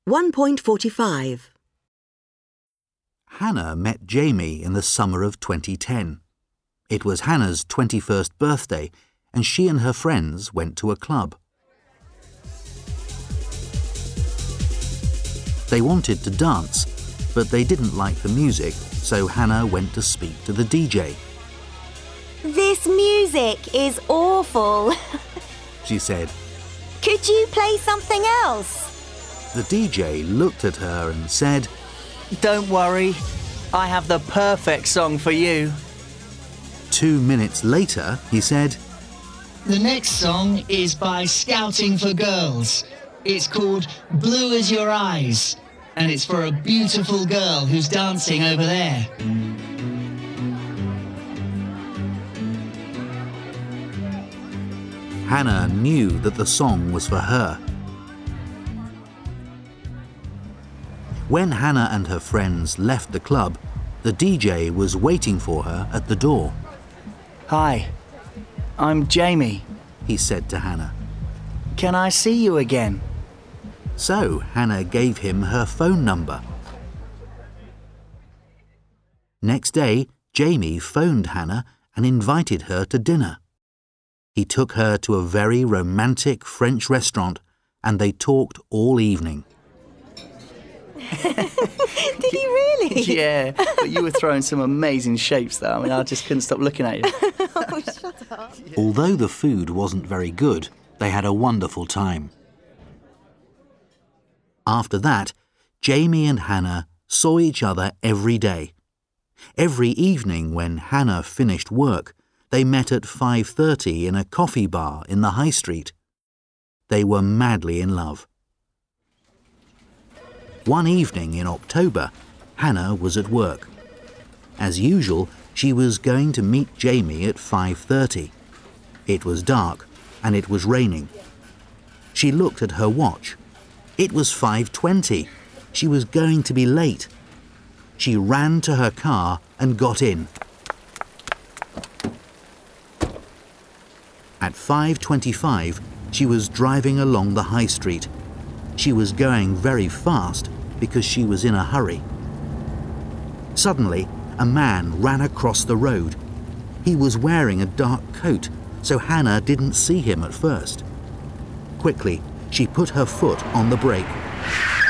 1.45. Hannah met Jamie in the summer of 2010. It was Hannah's 21st birthday, and she and her friends went to a club. They wanted to dance, but they didn't like the music, so Hannah went to speak to the DJ. This music is awful, She said. Could you play something else? The DJ looked at her and said, Don't worry, I have the perfect song for you. 2 minutes later, he said, The next song is by Scouting for Girls. It's called Blue as Your Eyes, and it's for a beautiful girl who's dancing over there. Hannah knew that the song was for her. When Hannah and her friends left the club, the DJ was waiting for her at the door. Hi, I'm Jamie. He said to Hannah. Can I see you again? So Hannah gave him her phone number. Next day, Jamie phoned Hannah and invited her to dinner. He took her to a very romantic French restaurant, and they talked all evening. Did he really? Yeah, but you were throwing some amazing shapes though. I mean, I just couldn't stop looking at you. Oh, shut up. Although the food wasn't very good, they had a wonderful time. After that, Jamie and Hannah saw each other every day. Every evening when Hannah finished work, they met at 5:30 in a coffee bar in the high street. They were madly in love. One evening in October, Hannah was at work. As usual, she was going to meet Jamie at 5:30. It was dark and it was raining. She looked at her watch. It was 5:20. She was going to be late. She ran to her car and got in. At 5:25, she was driving along the high street. She was going very fast because she was in a hurry. Suddenly, a man ran across the road. He was wearing a dark coat, so Hannah didn't see him at first. Quickly, she put her foot on the brake.